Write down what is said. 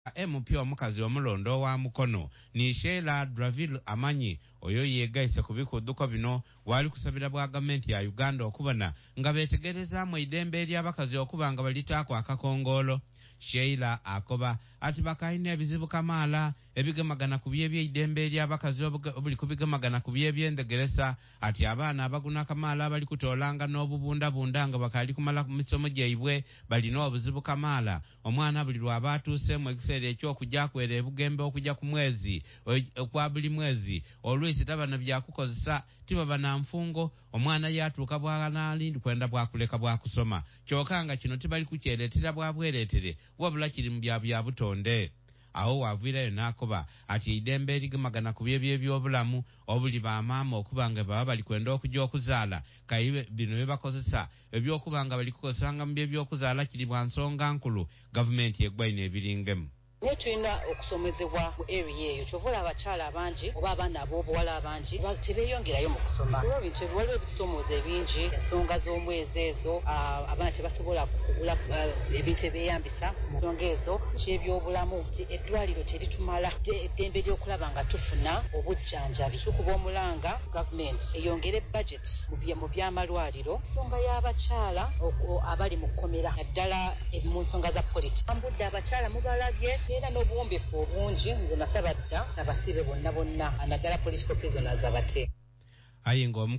MP omukazi omulondo wa Mukono ni Sheila Draville Amanyi oyo yegaise kubikuduko bino wali kusabira bwa gavumenti ya Uganda okubona nga betegereza mu idembe ly'abakazi okubanga balitaako akakongolo. Sheila akoba ati bakaine ebizibu kamaala ebigemagana ku byebye idembe ly'abakazi obuli kubigemagana ku byebyendegeresa ati abaana abaguna kamaala bali kutolanga n'obubunda nga bakali kumala ku misomo gyeibwe balina obuzibu kamaala omwana buli lwabatuuse mu ekiseera eky'okujja kwera ebugembe okujja ku mwezi okwa buli mwezi olwisi tabana byakukozesa tibaba na nfungo omwana yatuuka bwanalindi kwenda bwakuleka bwakusoma kyokanga kino tibali kukyeretera bwabweretere wabula kiri mu bya butonde. Aho wavirayo nakoba ati idembe ligemagana ku by'obulamu obuli bamaama okubanga baba bali kwenda okujja okuzaala kayibe bino bebakozesa ebyokubanga bali kukozesanga mu by'okuzaala kiri bwa nsonga nkulu gavumenti yeggwaine ebiringemu. Netulina okusomezebwa mu area eyo kyovola abakyala abangi oba abaana ab'obuwala abangi tebeyongerayo mu kusoma ebintu waliwo ebisomooza ebingi ensonga z'omwezi ezo abaana tebasobola kugula ebintu ebyeyambisa mu nsonga ezo ky'ebyobulamu eddwaliro teritumala eddembe ly'okulaba nga tufuna obujjanjabi tukuba omulanga gavumenti eyongere budget mu by'amalwaliro ensonga y'abakyala abali mu kkomera naddala mu nsonga za politika mbudde abakyala mubalabye era n'obuwombefu obungi nze nasaba dda tabasibe bonna naddala political prisoners babate.